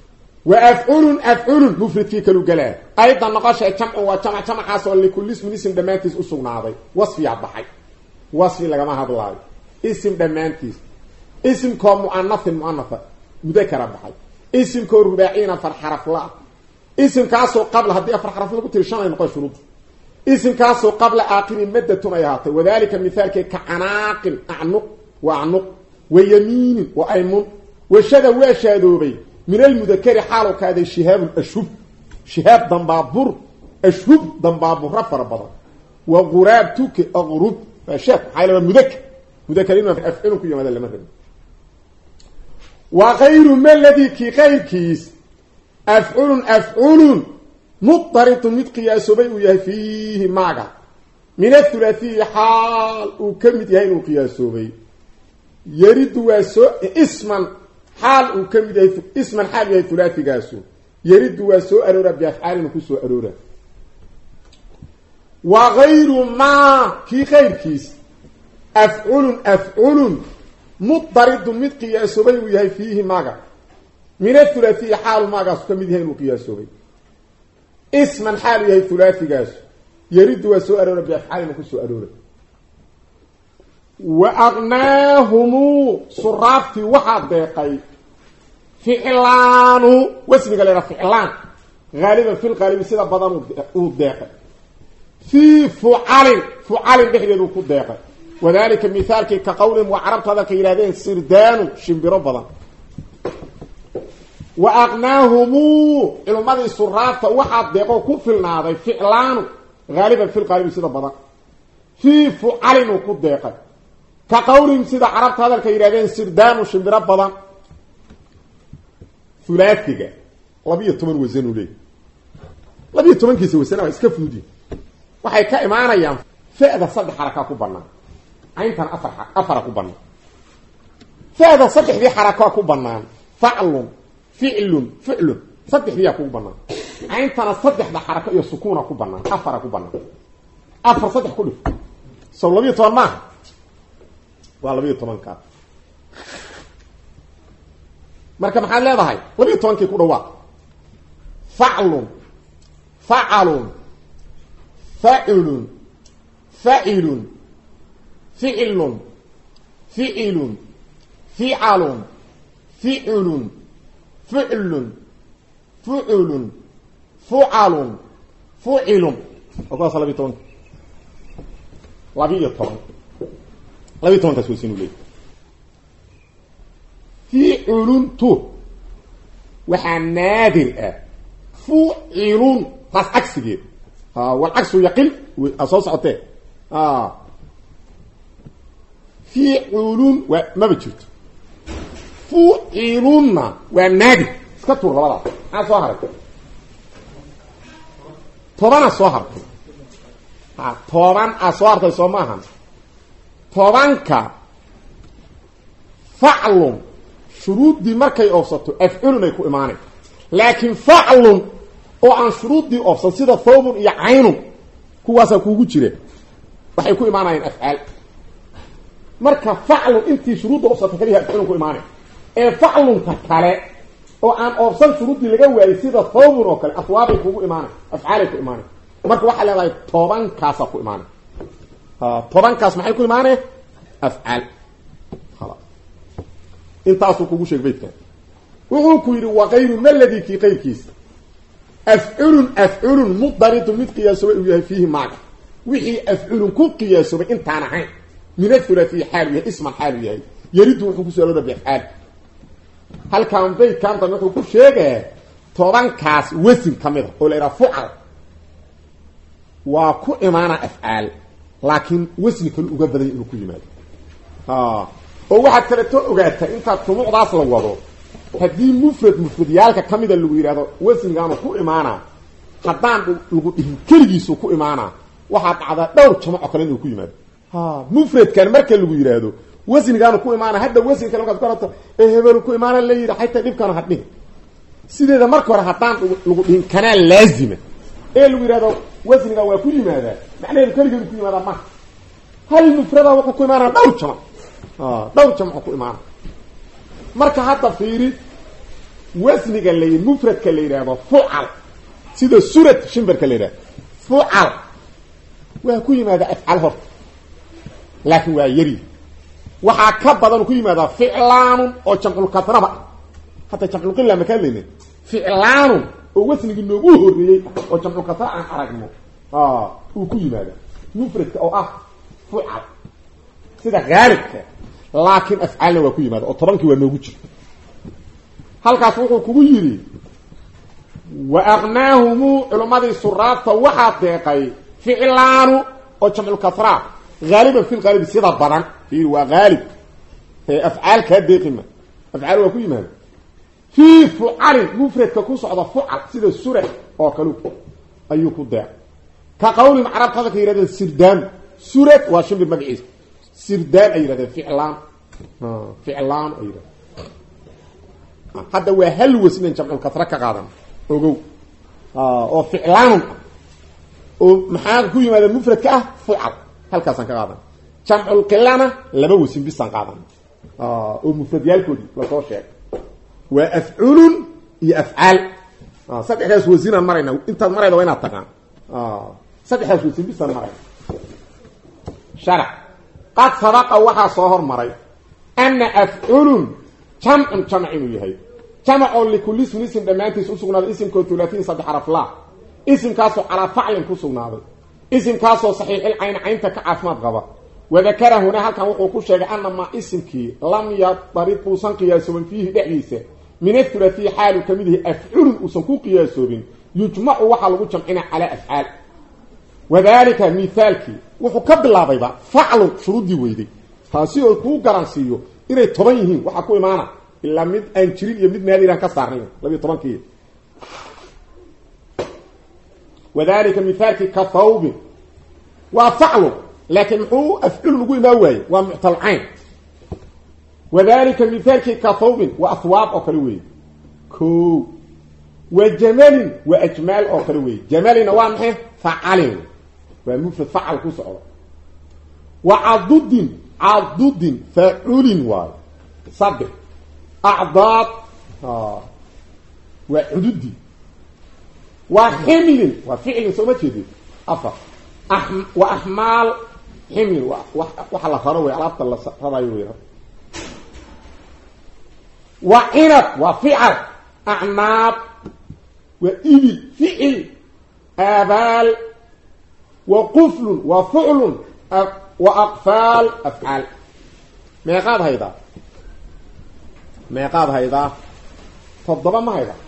وأفعل مفرد فيك الوجلاء أيضا نقاش جمع حاصل لكل اسم دمانتيس أصغناضي وصفي عبحي وصفي لجماعة هذا الله اسم دمانتيس اسم كم مؤنثة مذكر عبحي اسم كرباعين فرحرف لا اسم كاسو قبل هدي فرحرف لا بترشان نقاش شروط اسم كاسو قبل آخر مدة مياته وذلك مثال كعناق أعنق وأعنق ويمين وأيمن وشذا وشادوبي من المذكر حاله كهذا الشهاب الأشهب شهاب ضمبابور أشهب ضمبابور رفر بضا وغراب توك أغرب فشاب حاله مذكرين ما في أفعلوا كي ماذا لمثل وغير ما الذي كي غير كيس أفعل مضطرط متقياس بي فيه معك من الثلاثي حال وكمت يهين قياس بي يريد وسوء اسما حال وكمد اسما حال يهي ثلاثي قاسو يريد وسوء أرورا بأفعال نكسو أرورا وغير ما كي خير كيس أفعل مضطرد متقياس بي ويهي فيه معك من الثلاثي حال معك كمد يهين قياس بي اسما حال يهي ثلاثي قاسو يريد وسوء أرورا بأفعال نكسو أرورا وأغناهم صرافتي واحد دقي فعلان واسمي قال لنا فعلان غالبا في الغالب سيدا بدن ودقي في فعال بحديد ودقي وذلك مثال كقول وعربت هذا كيرادين سردان شمبرو بدن وأغناهم الماضي صرافة واحد دقي كفلنا فعلان غالبا في الغالب سيدا بدن في فعال ودقي كقول سيدا عربت هذا الكيرادين سردان وشمبرا بضان ثلاثية لبيه 8 وزنوا ليه لبيه 8 كيس وزنوا اسكا فلودي waxay ka imaanayaan faada saddex xaraka ku banaan ayntan afar ku banaan faada saddexdii xaraka ku banaan fa'lun fi'lun saddexdii ku banaan ayntana saddexda xaraka iyo sukuuna ku banaan afar ku banaan afar saddex ku dhif soo laba iyo toban ma waa laba iyo toban ka marka maxaa leedahay laba iyo tobankii ku dhawaa fa'lun fa'alun فاعل فاعل فعل فعل فعل فعل فعل فعل فعل فعل وقال صلى الله عليه وسلم لا بيتون تسوسين لي فعل تو وحنادر فعل بس عكسيه والعكس يقل أصوص عطيه في علون وما بتشوت فعلون والنادي اسكتوا الغلط صهرت طبعا صهرت طبعا أصوارت سماها طبعا ك فعل شروط دي مركي أوسطه أفعلون يكون إيماني لكن فعل oo aan shuruudii oofsan sida thawbun iyo caynun kuwaasa kuugu jire waxay ku imaanayaan afcaal marka faclu intii shuruudda oofsata kaliya afcaalun ku imaanay ee faclunta kale oo aan oofsan shuruudii laga waayay sida thawbun oo kale afwaabay kuugu imaanay afcaalay ku imaanay marka waxa leedahay 10 kaasa ku imaanay 10 kaas maxay ku imaanay afcaal خلاص intaasuu kugu sheeg beydkan wuxuu ku yidhi waqayru maladii kii qayrkiis afculun mudaridun mid qiyaasoobay uu yahay fiihi maaga wixii afculun ku qiyaasoobay intaan ahayn min athulathi xaalu yahay isman xaalu yahay yaridu wuxuu ku soo looda biafcaal halkan beydkan tan wuxuu ku sheegay 10 kaas wasin kamid oo la yiraahdo fucal waa ku imaana afcaal laakiin wasni kale uga badan inuu ku yimaado oo waxaad kale to ogaatay intaad tumuucdaas la wado haddii mufradyaalka kamida lagu yiraahdo wasnigaanu ku imaana haddaan lagu dhihin keligiisu ku imaana waxaad dhacdaa dhowr jamac kale inuu ku yimaado mufradkan marka lagu yiraahdo wasnigaanu ku imaana hadda wasni kale markaad garato hebel ku imaana la yiraahdo xayta dhibkan hadhin sideeda marka hore haddaan lagu dhihin kana laazima lagu yiraahdo wasniga waa ku yimaada macnaheedu keligeedu ku yimaada ma hal mufrada wuxuu ku imaana dhowr jamac ku imaana marka hadda fiiri wasniga la mufradka la yiraahdo fucal sida surat shimbarka la yiraahdo fucal waa ku yimaada afcal horta laakiin waa yari waxa ka badan ku yimaada ficlaan oo jamcul kasraba hatta jamcul qilla ma kan leeyahay ficlaan oo wasniga noogu horeeyay oo jamcul kasra aan aragno uu ku yimaada mufradka oo ah fucal sida gaalibka laakiin afcaalna waa ku yimaada oo 10kii waa noogu jir halkaas wuxuu kugu yiri wa aqnaahum ulumadi surata waxa deeqay ficlaanu oo jamcul kasra غالبا في الغالب سيده بدن في وغالب افعال كديقمه افعال waa ku yimaada في فعل مفرد كو سوده فعل سيده سوره oo kale ayuu ku daa ka qowlin arab qada ka yiraahdo sirdaan surat waa shimbi magaciis sirdaan ay yiraahdo ficlaan ay yiraahdo hada waa hal wasnan jamcul kasra ka qaadan ogow oo ficlaan oo maxaa ku yimaada mufradka ah fucal halkaas aan ka qaadan jamcul qillana laba wasin bisan qaadan oo mufradyaalkoodi la soo sheeg wa af'ulun iyo af'al saddexdaas wasinan marayna intaad marayda waa inaad taqaan saddexdaas wasin bisan marayna sharac qad sabaqa waxa soo hormaray anna af'ulun jam'un yahay jam'u likulli ismin dhamaantiis u sugnaaday ismka 30 saddex xaraf la ismkaasoo ala fa'lin ku sugnaaday اسمكاسو صحيح العين عينت كعافماد قبا وذكر هنا هل كان وحو كشيغ ان ما اسمكي لم يطرق وسن قياسون فيه دحيسه من الثلاثي حال كمده افعل وسن قياسون يجمع وحا لو جمعنا على افعال وذلك مثالك وحو كبلابيبا فعل شروطي ويدي تاسي او كو غرانسيو inay 10 yihiin waxa ku imaana illa mid aan jirin iyo mid naadiran ka saarnay 12 وذلك مثالك كثوب وفعل لكن هو أفعل نقول ما هو ومعتلعين وذلك مثالك كثوب وأثواب أخروي كو وجمال وأجمال أخروي جمال نوامه فعل ومفرد فعل كسر وعضد فعل واي صدق أعضاد وعدد وحمل وفعل سوما جدي افا واحمال حمل وحلا خروي على الله رايو وعنب وفعل اعناب وابل فعل ابال وقفل وفعل واقفال افعال ما يقاد هيدا تضبط ما هيدا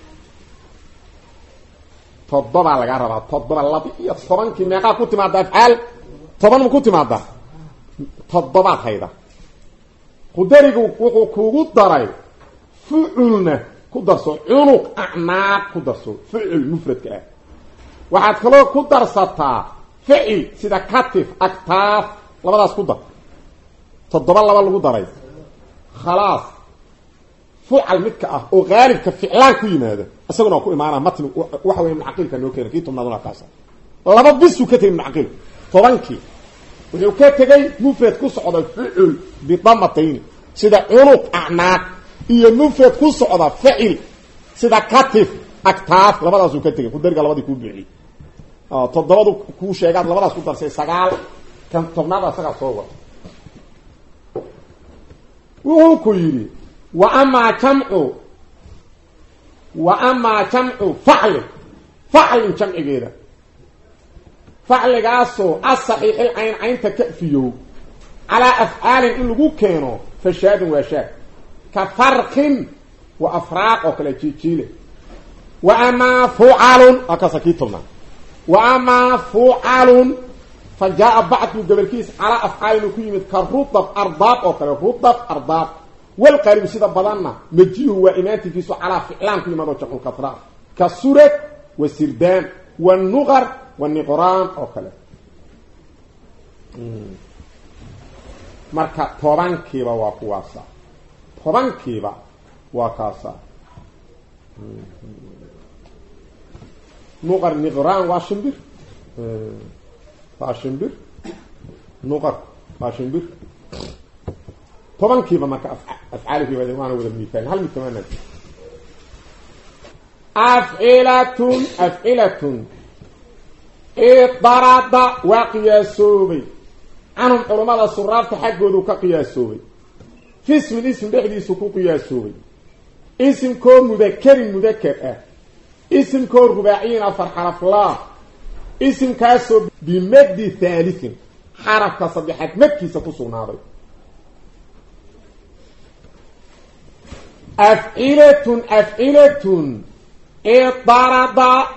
تضبع لغا ربا تضبع لبي iyo 10 meeqa ku timaada afcaal 10 ku timaada toddoba hayda qudarigu wuxuu kuugu daray fu'ulna ku darso unuq a'naaq ku darso fu'ul mufradka ah waxaad kaloo ku darsataa fi'il sida katif aktaaf labadaas ku dar toddoba laba lagu daray khalaas fucal midka ah oo qaalibka ficlaan ku yimaado asaguna ku imaana matn waxa weey macqilka noo keenay kii tumnaaduna kaasa laba bisu ka tagay macqil tobankii wuxuu ka tagay mufrad ku socda ficil bi damatayn sida unuq a'naaq iyo mufrad ku socda ficil sida katif aktaaf labadaas uu ka tagay ku darga labadii ku bixi todobadu ku sheegad labadaas ku darsay sagaal kan tobnaad asaga soo wada wuxuu ku yiri wa amma jam'u fa'l jam'igeeda fa'ligaaso as-sahih al-ayn takfiyo ala af'al in lagu keeno fashad wa shad ka farqin wa afraq oo kala jiijile wa amma fu'alun akasakituna wa amma fu'alun فجاء بعض الجبلكيس على أفعال كيمة كالرطب أرضاب أو كالرطب أرضاب والقريب سيدا بدلنا مجيه وإماتي في على فعلان كلمة تقول كثرة كالسورة والسردان والنغر والنغران أو كلا مركا طبان كيبا وقواسا طبان كيبا وقاسا نغر نغران واشنبر فاشنبر نقر فاشنبر طبعا كيف ما افعال في هذا وانا ولا مثال هل متمنى افعله اضطرد وقياسوبي عنهم علماء الصراف حقودو كقياسوبي في اسم الاسم بحدي سكو قياسوبي اسم كون مذكر اسم كون رباعي افر حرف لا اسم كاسو بمد ثالث حرف كصدحات مكي ستصناضي أفعلة اضطرد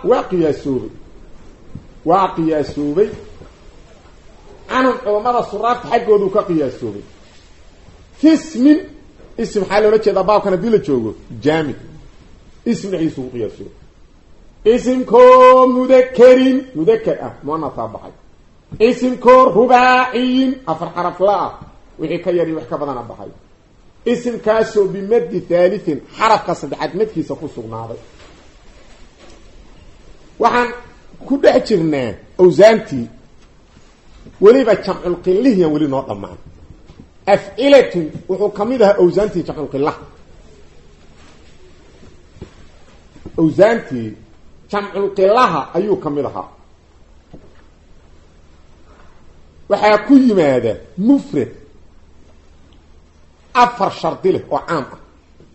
وقياسوبي عنهم علماء الصراف حقودو كقياسوبي في اسم حاله لك إذا باو كان ديلا جوغو جامد اسم عيسو قياسوبي اسم كون مذكر مؤنث بحي اسم كون رباعي افر حرف لا وحي كيري وحكا بدنا بحي اسم كاسو بمد ثالث حرف كصدحات مدكيسا ku sugnaaday waxaan ku dhex jirnaa awsaanti waliba jam'ul qillihi wali noo dhamaan af'ilatu wuxuu kamidaha awsaanti jam'ul qillah awsaanti jam'ul qillaha ayuu kamidaha waxa ku yimaada mufrad afar shardi leh oo caam ah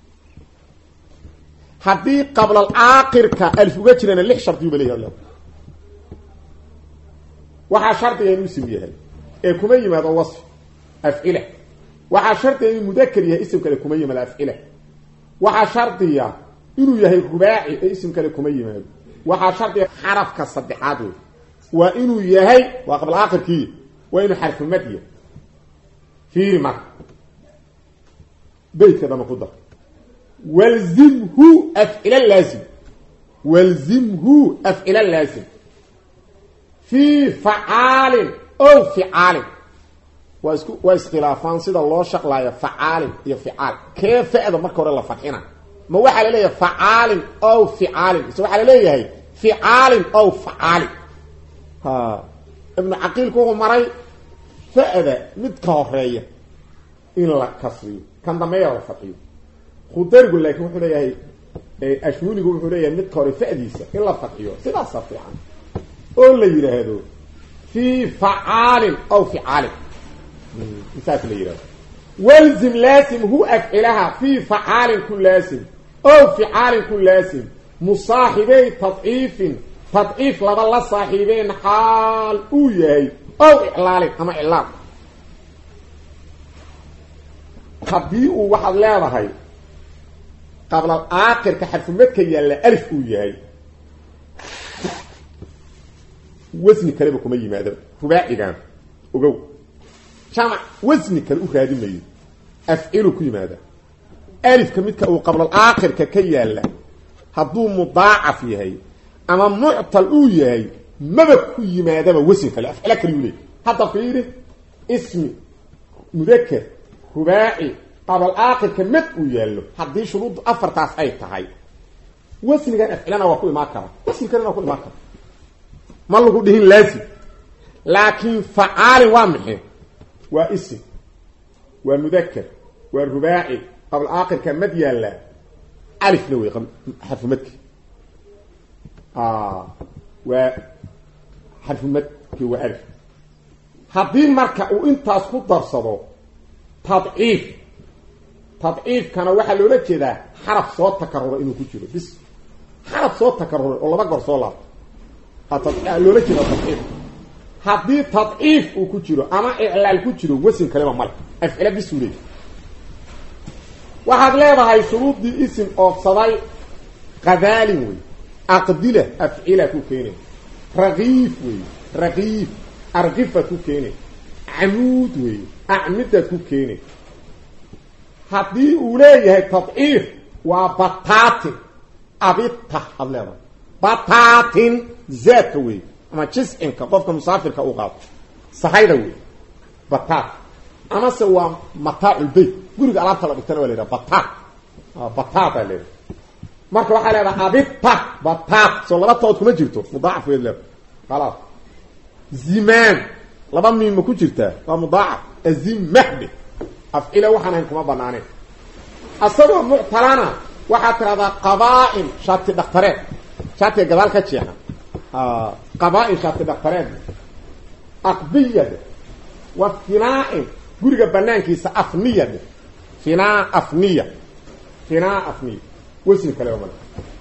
hadii qabla al-aakhir ka alf uga jirana lix shardi u leeyahay waxa shardiga inuu simeeyahay ee kuma yimaado wasf af'ila waxa shardiga inuu mudakkar yahay ism kale kuma yimaado af'ila waxa shardiga inuu yahay rubaaci ee ism kale kuma yimaado waxa shardiga xarafka saddexaad waa inuu yahay waa qabla aakhirkii waa inuu xarf madiya fiiri mar بيت كذا مقدر والزمه أفعل اللازم والزمه أفعل اللازم في فعال أو فعال واسخلافان سيدا الله شقلا يفعال يفعال كيف هذا مركور الله فتحنا ما واحد عليه فعال أو فعال سواء عليه فعال أو فعال ها ابن عقيل كوه مري فأذا متكهرية إلا كسري كان ضمير الفتحي خدر يقول لك وحنا ياهي اشموني يقول وحنا ياهي متكوري فأديسة إلا فتحيه سيدا صفيحا قول لي لهذا في فعال أو فعال مثال لي لهذا والزم لازم هو أفعلها في فعال كل لازم أو فعال كل لازم مصاحبي تضعيف لدى الله صاحبين حال أوياي أو إعلال أما إعلال haddii uu waxaad leedahay qabla aakhirka xarfumadka yaala alif uu yahay wasni kale kuma yimaado rubaacigan ogow jamac wasni kale u raadimayo af'ilu ku yimaada alifka midka uu qabla aakhirka ka yaala hadduu mudaacaf yahay ama mu'tal uu yahay maba ku yimaadaba wasni kale af'ila kale uu leeyahay hadda fiiri ismi mudakkar رباعي qabl aakhir kamid uu yeelo hadii shuruud afartaas ay tahay wasnigan afcilana waa ku imaan kara wasnigan waa ku imaan kara ma lagu dhihin laazim laakiin facaal waa maxay waa ism waa mudakkar waa rubaaci qabl aakhir kamid yeela alif lawi xarf madki waa xarf madki waa alif hadii marka uu intaas ku darsado tadciif kana waxa loola jeedaa xaraf soo takarrura inuu ku jiro bis xaraf soo takarrura oo laba goor soo laabto loola jeedaa tadciif hadii tadciif uu ku jiro ama i'laal ku jiro wasin kaleba mal afcila bisuulay waxaad leedahay shuruudii ism oofsaday qadaalin wey aqdila afcila ku keenay raqiif wey raqiif arqifa ku keenay amuud wey acmida ku keenay hadii uu leeyahay tadciif waa bataatin abita hadleeda bataatin zaaka wey ama jis'inka qofka musaafirka u qaado sahayda wey bataat ama se waa mataacul bayt guriga alaabta la dhigtana waa leeyahay bataat leeyahay marka waxa leedahay abita bataat soo laba tood kuma jirto mudaacaf weed leeyahay khalaas zimaan laba miim ma ku jirtaa waa mudaacaf azimahdi afcila waxaan kuma banaaneen asagoo mu'talana waxa tirada qabaa'in shaati dhaqtareed shaati gadaal ka jeexna qabaa'in shaati dhaqtareed aqbiyad wa finaa'in guriga banaankiisa afniyad afniya wasni kale oo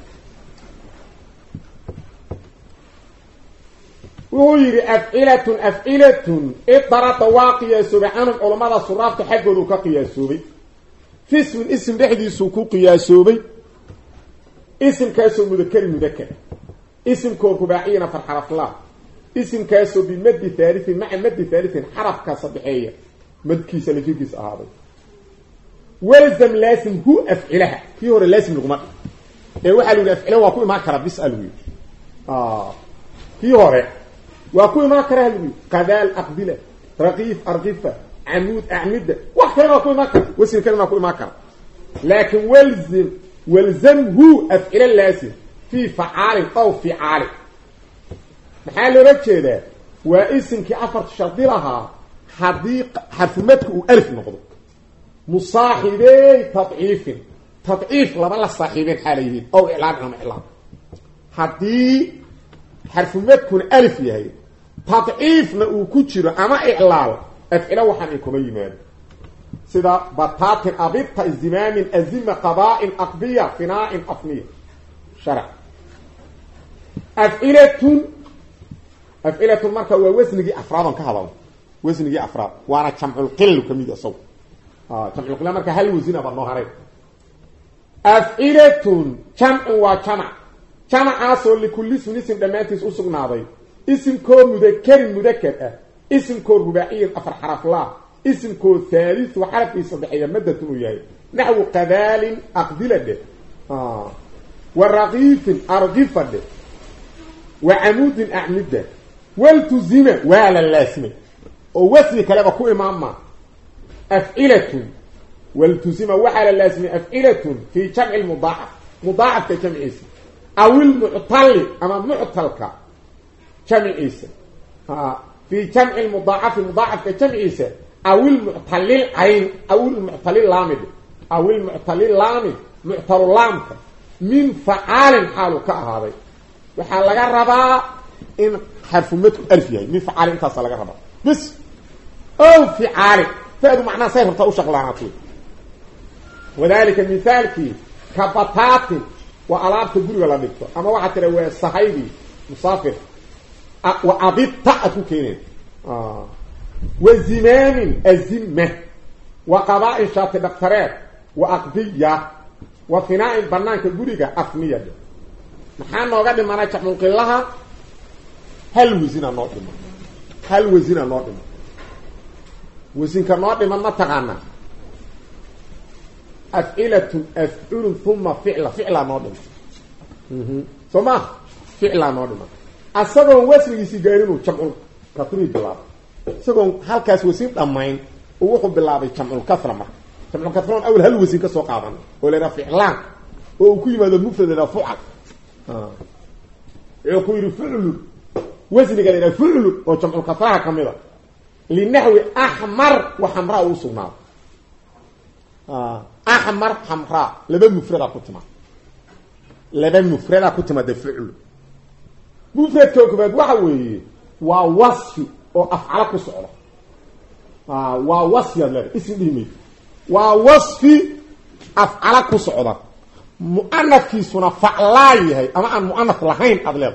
ويري أفعلة اضطرت واقيا سبحانه علماء صرافت حقه كقياسوبي في اسم بحدي سوكو قياسوبي اسم كاسو مذكر اسم كوكباعينا فرحرف الله اسم كاسو بمد ثالث مع مد ثالث حرف كصبحية مد كيس اللي فيكيس أهابي ولزم لازم هو أفعلها فيه هو لازم الغماء وحلو الأفعلة وكل ما كرب بيسألوه فيه هو وكل ما كره لي قذال أقبله رقيف أرقفة عمود أعمدة وحكي كل ما كره واسم كلمة كل ما كره لكن والزم هو أفعل اللازم في فعال أو فعال محل رجل واسم كأفرت شرطلها حديق حرفمتك وألف نقضك مصاحبي تضعيف لما الصاحبين حاليين أو إعلان عن إعلان حديق حرفمتك ألف يهي تضعيفنا وكتشر أما إعلان أفعل وحن يكون يمان سيدا بطاط أبطة الزمام أزم قضاء أقبية فناء أفنية شرع أفعلة المركة ووزنجي أفرادا كهذا وزنجي أفراد وانا جمع القل كميد أصوب جمع القل مركة هل وزنها بالنهارين أفعلة جمع وجمع أصول لكل اسم دماتيس أسق ناضي اسم كور مذكر اسم كور رباعي أفر حرف الله اسم كور ثالث وحرف يصبحية مدة وياي نحو قذال أقدلة والرغيف أرغفة وعمود أعمدة والتزم وعلى اللاسم ووسم كلام أخوه ماما أفعلة والتزم وعلى اللاسم أفعلة في جمع المضاعف في جمع اسم أو المعطل أما معطلك جمع اسم في جمع المضاعف في جمع اسم أو المعطل العين أو المعطل اللامد أو المعطل اللامد معطل اللامد من فعال حالك هذا وحال لغا ربا ان حرف متك الف يعني من فعال انت لغا ربا بس او فعال فهذا معناه صير تو شغلانته وذلك مثال كي كبطات وعلامه غري ولا دكتو اما واحد ترى هو صحيبي مسافر وابيت تاكو كينين والزمام الزمه وقضاء شاط دكتورات واقضيه وفناء البرنامج غريغا افنيه maxaa nooga dhimana jaxmunqilaha hal wazina noo dhimo wazinka noo dhiman ma taqaana af'ilatu af'ulun thumma fi'la noo dhimo soma fi'la noo dhimo asagoo wasnigiisi gaarinu jamcul kasri bilaab asagoo halkaas wasin dhamayn uu wuxuu bilaabay jamcul kasra marka jamcu kasraan awal hal wasin ka soo qaadan oo leeyahay ficlaan oo ku yimaado mufrad ila fu'al ee ku yiri fu'lu wasniga leeyahay fu'lu oo jamcu kasraha kamida linahwi ahmar wa hamra usuna ahmar hamra laba mufrada ku timaa laba mufrada ku timaa fu'lu mufrad koobaad waxa weeye waa wasfi oo afcala ku socda waa wasfi leeyahay ismihi waa wasfi afcala ku socda mu'annafkiisuna fa'laa yahay ama aan mu'annaf lahayn adleed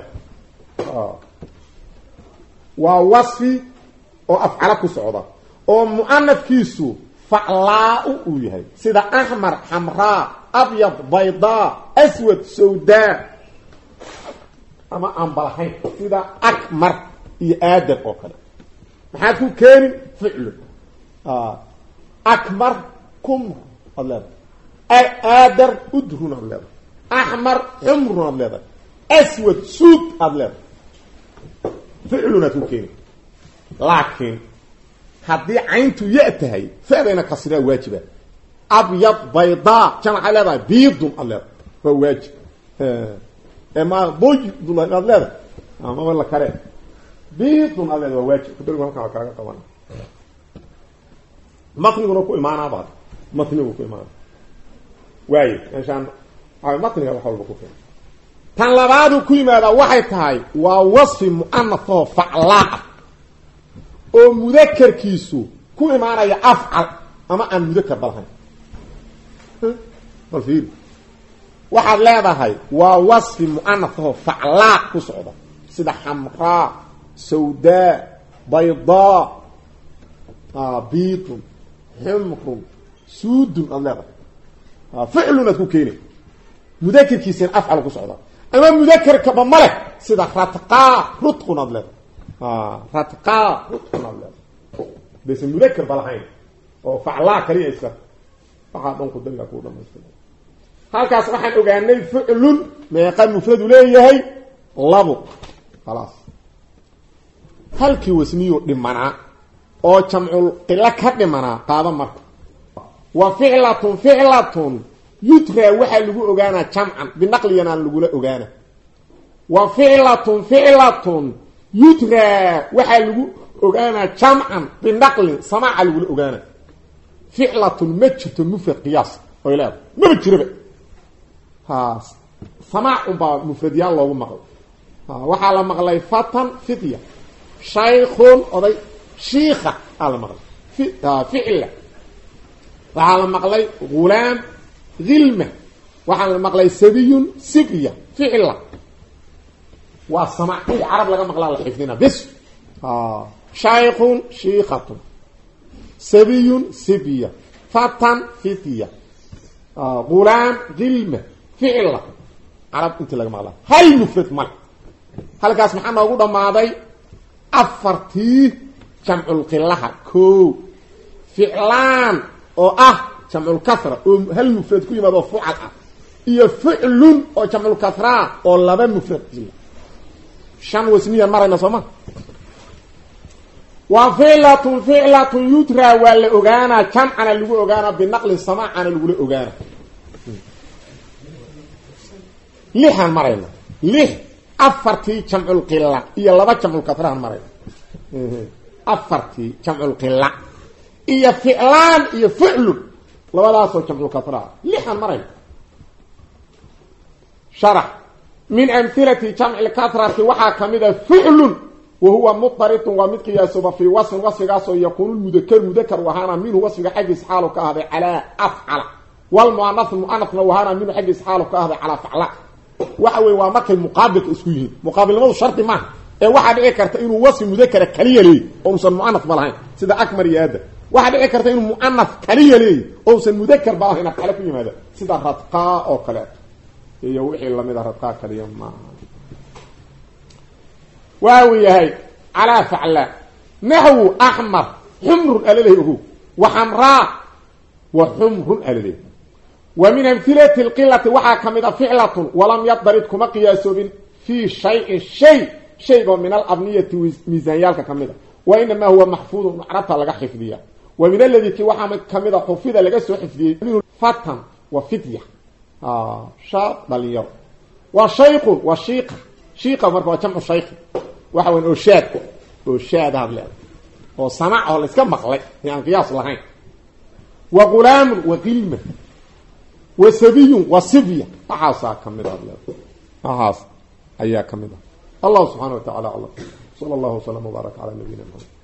waa wasfi oo afcala ku socda oo mu'annafkiisu fa'laa uu yahay sida ahmar hamra abyad bayda aswad sawda ama aan balahayn sida akmar iyo aadam oo kale maxaa ku keenin ficlu akmar kum adleed aadar udrun adleed ahmar humrun adleed aswad sud adleed ficluna ku keenin laakiin haddii cayntu yatahay faadayna kasra waajiba abyad bayda jamca leedahay biidun adleed waa waajib ama boydun adleed ama wala kare biidun adleed waa waajib kadib halka kaaga qaban matnigu ku imaana baad matnigu ku imaana waayo inshaan ay matniga waxa walba ku filan tan labaadu ku yimaada waxay tahay waa wasfi mu'annath oo fa'la oo mudakkarkiisu ku imaanaya afcal ama aan mudakkar balahayn balfiir waxaad leedahay waa wasfi mu'annath oo fa'la ku socda sida hamra sawda bayda biidun حمر سود الله فعلنا كوكيني مذكر كيسين افعل كسودا اما مذكر كبمله سدا رتقا رتقنا الله رتقا رتقنا الله بس مذكر بلهين او فعلا كلي اسك waxa dhan ku danga ku dhameystay halkaas waxaan ogaanay ficlun meeqa mufrad leeyahay labo خلاص halkii wasniyo dhimana oo jamcul qilla ka dhimana qaado marka wa fi'latun yutra waxa lagu ogaana jamcan binaqliyana lagu la ogaana wa fi'latun yutra waxa lagu ogaana jamcan binaqli samaa'a lagu la ogaana fi'latun majtu mufrad qiyas oo ilaah ma jirba ha samaa'a ba mufradiyaan loogu maqlo waxa la maqlay fatan fidya shaykhun oday شيخة على مغلي فعلة وعلى مغلي غلام غلمة وعلى مغلي سبي سبية فعلة والسماع العرب لقى مغلى الله حفظنا بس شيخ شيخة سبي سبية فتن فتية غلام غلمة فعلة عرب انت لقى مغلى هل مفرد ملك هل كاس محمد أقول ماضي أفرتي جمع القلة كو فعلان او جمع الكثرة هل مفرد كو يمدو فعل iyo ficlun oo jamul kasra oo laba mufrad shan wasniya marayna soma wa fi'latun yutra wal ogaana jam'ana lagu ogaana binaqli sama'ana lagu ogaana lihan marayna lih afarti jamul qilla iyo laba jamul kasra marayna afarti jamul qilla iyo fi'lan iyo fi'lun labadaas oo jamul kasra lihan marayna شرح من أمثلة جمع الكثرة وحا كمذا فعل وهو مضطرط ومقياس في وصف قاسو يكون المذكر وهانا منه وصف حق إسحاله كهذا على أفعل والمؤنث وهانا منه حق إسحاله كهذا على فعل وحوي ومكي مقابل اسكويه مقابل مو شرط ما واحد اكرت انه وصف مذكر كليه لي او مسن مؤنث بلاهين سدا اكمر ياده واحد اكرت انه مؤنث كليه لي او مسن مذكر بلاهين على كل ماده سدا رتقا او كلا iyo wixii lamid ah radqa kaliya ma waawiyahay ala fa'la nahwu ahmar humr alayhi wa hamra wa humr alayhi wa min amthilati alqillati wa kamida fi'latun wa lam yadrid kuma qiyasu fi shay'in min al-abniyati mizanyalka kamida wa inma huwa mahfuz arabta laga xifdiya ومن الذي كي وحا كميدا حفيظة لغا سو حفظيه منه فتن وفتية شاب دليل وشيخ وشيقة شيقة مركا جمع شيخ waxa weyn oo shaad hadle oo samac oo la iska maqlay yaan qiyaas lahayn wa gulam wa qilma wa sabiy wa sibya ahasa kamid hadle ahas ayaa kamid Allah subhanahu wa ta'ala Allah sallallahu alaihi wa sallam wa baraka ala nabiyina Muhammad